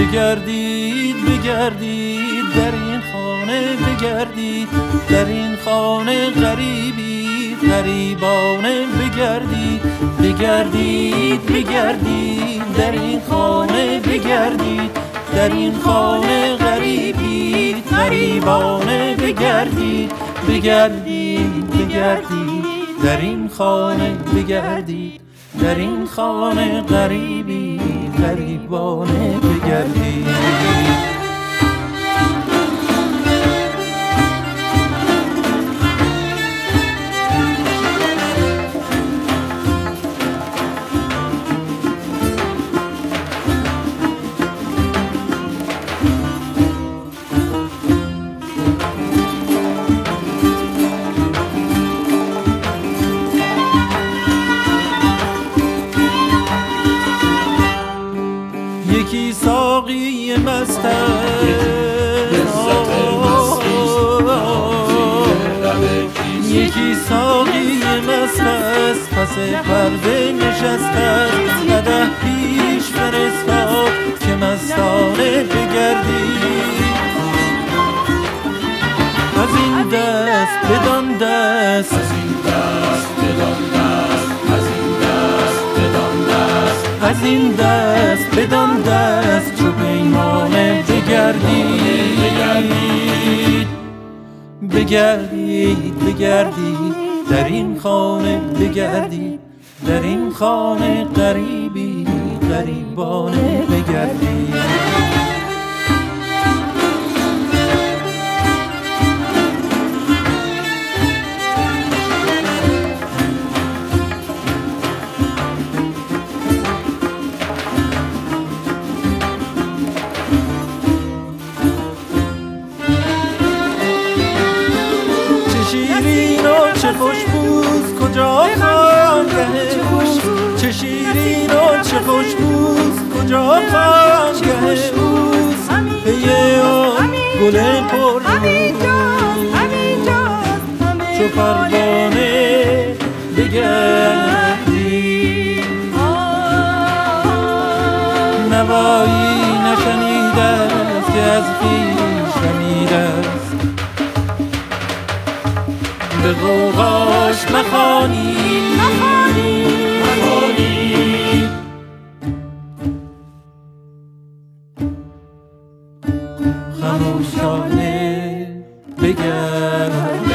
بگردید بگردید در این خانه بگردید، در این خانه غریبید غریبانه بگردید. بگردید بگردید در این خانه بگردید، در این خانه غریبید غریبانه بگردید. بگردید بگردید در این خانه بگردید، در این خانه غریبید غریبانه بگردید. یکی ساقی مست یکی ساقی مست است پس پرده نشست است، قدح پیش فرستاد که مستانه بگردید. از این دست بدان دست، از این دست بدان دست، از این دست بدان دست، از این دست بدان دست چو پیمانه بگردید. بگردید بگردید در این خانه بگردید، در این خانه غریبی غریبانه بگردید. چه خوشبوست کجا خانگه اوست، چه شیرین و چه خوشبوست کجا خانگه اوست. پی آن گل پرنور چو پروانه بگردید. نوایی نشنیده است که از خویش شنیده است، به غوغاش مخوانید خموشانه بگردید.